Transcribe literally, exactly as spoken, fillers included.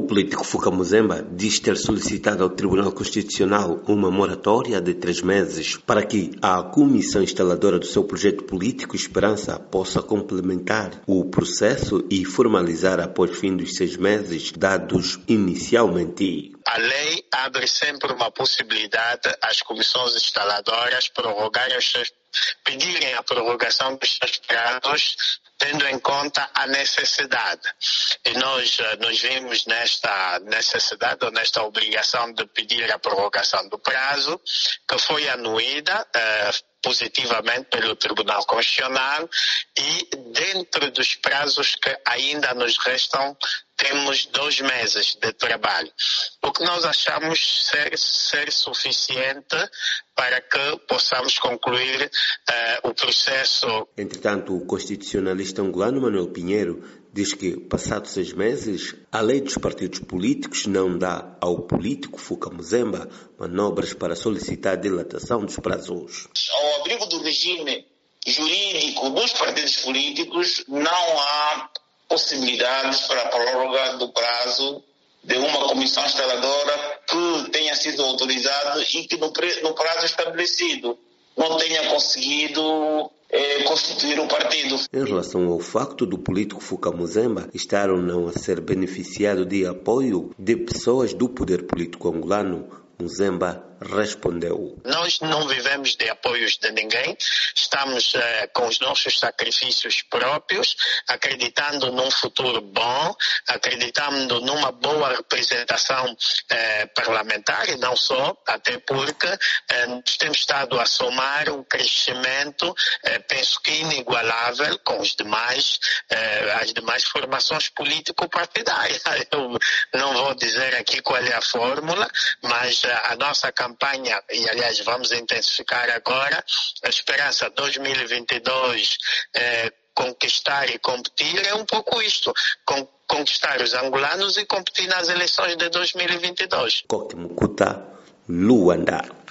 político Fuka Muzemba diz ter solicitado ao Tribunal Constitucional uma moratória de três meses para que a comissão instaladora do seu projeto político Esperança possa complementar o processo e formalizar após fim dos seis meses dados inicialmente. A lei abre sempre uma possibilidade às comissões instaladoras prorrogarem os seus, pedirem a prorrogação dos seus prazos, tendo em conta a necessidade. E nós nos vimos nesta necessidade ou nesta obrigação de pedir a prorrogação do prazo, que foi anuída eh, positivamente pelo Tribunal Constitucional, e dentro dos prazos que ainda nos restam, temos dois meses de trabalho, o que nós achamos ser, ser suficiente para que possamos concluir uh, o processo. Entretanto, o constitucionalista angolano Manuel Pinheiro diz que, passados seis meses, a lei dos partidos políticos não dá ao político Fuka Muzemba manobras para solicitar a dilatação dos prazos. Ao abrigo do regime jurídico dos partidos políticos, não há possibilidades para a prórroga do prazo de uma comissão instaladora que tenha sido autorizada e que no, no prazo estabelecido não tenha conseguido eh, constituir o partido. Em relação ao facto do político Fuka Muzemba estar ou não a ser beneficiado de apoio de pessoas do poder político angolano, Muzemba respondeu: Nós não vivemos de apoios de ninguém, estamos eh, com os nossos sacrifícios próprios, acreditando num futuro bom, acreditando numa boa representação eh, parlamentar, e não só, até porque eh, nós temos estado a somar um crescimento, eh, penso que inigualável com os demais, eh, as demais formações político-partidárias. Eu não vou dizer aqui qual é a fórmula, mas eh, a nossa campanha, e aliás vamos intensificar agora, a Esperança dois mil e vinte e dois, eh, conquistar e competir, é um pouco isto, con conquistar os angolanos e competir nas eleições de dois mil e vinte e dois. Coque Mukuta, Luanda.